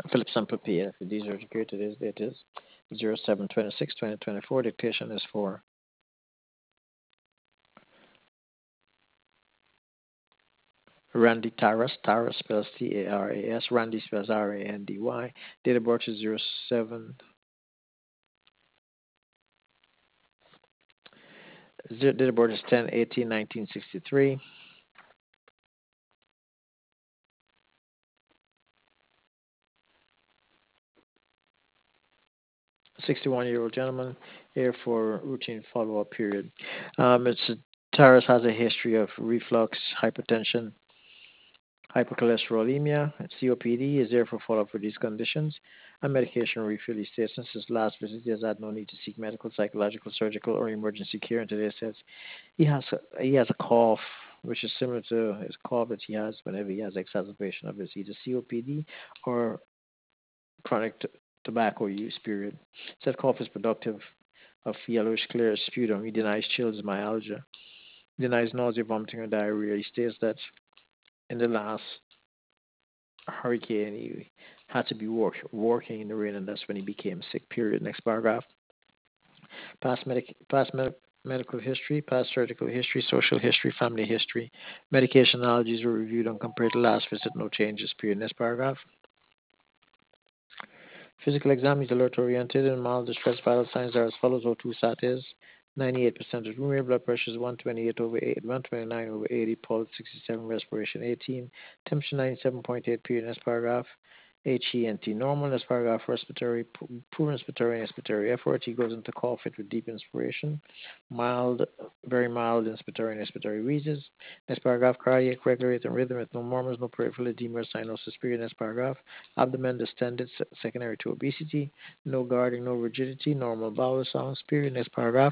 Philip Sample PF. These are the today's date is 07/26/2024. Dictation is for Randy Taras. Taras spells Taras. Randy spells Randy. Date of birth is 07. Date of birth is 10/18/1963. 61-year-old gentleman here for routine follow-up period. It's Taras has a history of reflux, hypertension, hypercholesterolemia, and COPD. Is there for follow-up for these conditions. And medication refill. He states since his last visit, he has had no need to seek medical, psychological, surgical, or emergency care. And today says he has a cough, which is similar to his cough that he has whenever he has exacerbation of his either COPD or chronic tobacco use. Period. Said cough is productive of yellowish clear sputum. He denies chills, myalgia. He denies nausea, vomiting, or diarrhea. He states that in the last hurricane he had to be working in the rain, and that's when he became sick. Period. Next paragraph. Medical history, past surgical history, social history, family history. Medication allergies were reviewed and compared to last visit. No changes. Period. Next paragraph. Physical exam is alert oriented and mild distress. Vital signs are as follows. O2 sat is 98% of room air. Blood pressure is 129/80. Pulse 67. Respiration 18. Temperature 97.8. Period. Next paragraph. HENT normal. Next paragraph. Respiratory, poor respiratory and expiratory effort. He goes into cough it with deep inspiration. Mild, very mild inspiratory and expiratory wheezes. Next paragraph. Cardiac, regular rate and rhythm with no murmurs, no peripheral edema or cyanosis. Period. Next paragraph. Abdomen distended, secondary to obesity. No guarding, no rigidity. Normal bowel sounds. Period. Next paragraph.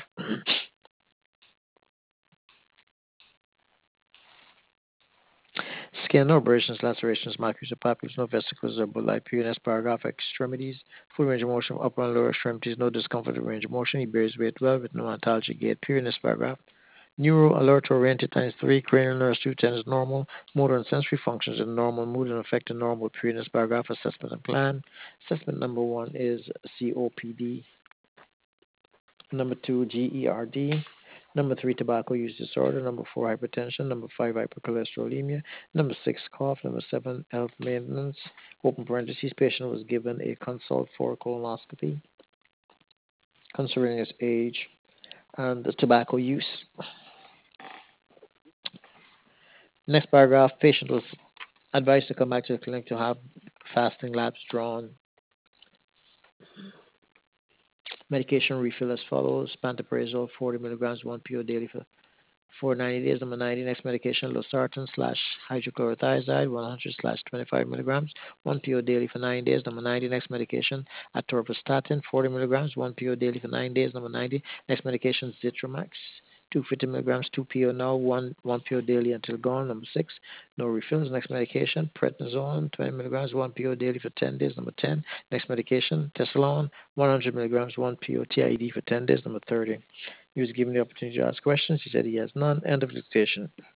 Skin, no abrasions, lacerations, macules, or papules, no vesicles or bulli. Period. Next paragraph. Extremities, full range of motion, upper and lower extremities, no discomfort or range of motion. He bears weight well with no antalgic gait. Period. Next paragraph. Neuro alert oriented times 3, cranial nerves 210 is normal, motor and sensory functions in normal, mood and affect in normal. Period. Next paragraph. Assessment and plan. Assessment number 1 is COPD. Number 2, GERD. Number 3, tobacco use disorder. Number 4, hypertension. Number 5, hypercholesterolemia. Number 6, cough. Number 7, health maintenance. Open parentheses, patient was given a consult for colonoscopy, considering his age and the tobacco use. Next paragraph, patient was advised to come back to the clinic to have fasting labs drawn. Medication refill as follows. Pantoprazole 40 milligrams, 1 PO daily for 90 days. Number 90, next medication, losartan slash hydrochlorothiazide, 100 slash 25 milligrams, 1 PO daily for 9 days. Number 90, next medication, atorvastatin, 40 milligrams, 1 PO daily for 9 days. Number 90, next medication, Zitromax, 250 milligrams, 2 PO now, 1 PO daily until gone. Number 6, no refills. Next medication, prednisone, 20 milligrams, 1 PO daily for 10 days. Number 10, next medication, Tesalon, 100 milligrams, 1 PO TID for 10 days. Number 30. He was given the opportunity to ask questions. He said he has none. End of dictation.